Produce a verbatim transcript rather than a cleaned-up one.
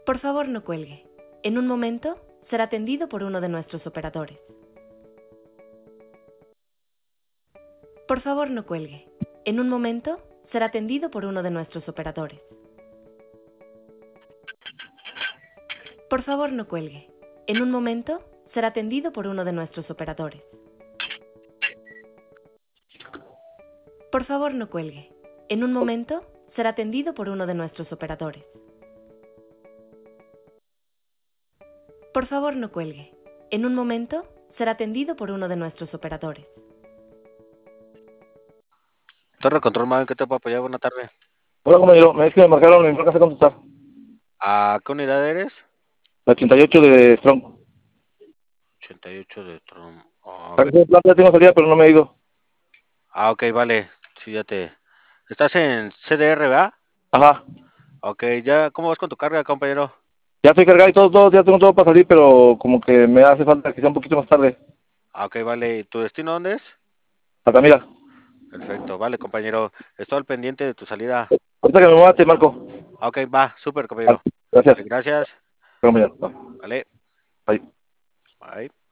Por favor, no cuelgue. En un momento será atendido por uno de nuestros operadores. Por favor, no cuelgue. En un momento será atendido por uno de nuestros operadores. Por favor, no cuelgue. En un momento será atendido por uno de nuestros operadores. Por favor, no cuelgue. En un momento será atendido por uno de nuestros operadores. Por favor, no cuelgue. En un momento será atendido por uno de nuestros operadores. Torre Control Maven, ¿qué te puedo apoyar? Buena tarde. Hola, compañero. Me dice que me marcaron, me sé contestar. ¿A qué unidad eres? La ochenta y ocho de Strong. ochenta y ocho de Tron. A Para ver. que sea planta, ya tengo salida, pero no me he ido. Ah, ok, vale. Sí, ya te. ¿Estás en C D R, verdad? Ajá. Ok, ya. ¿Cómo vas con tu carga, compañero? Ya estoy cargado y todo, todo, ya tengo todo para salir, pero como que me hace falta que sea un poquito más tarde. Ah, ok, vale. ¿Y tu destino dónde es? Altamira. Perfecto, vale, compañero. Estoy al pendiente de tu salida. Ahorita que me mueva, te marco. Ah, ok, va, súper, Vale. compañero. Gracias. Vale, gracias. Compañero. Vale, Bye. bye.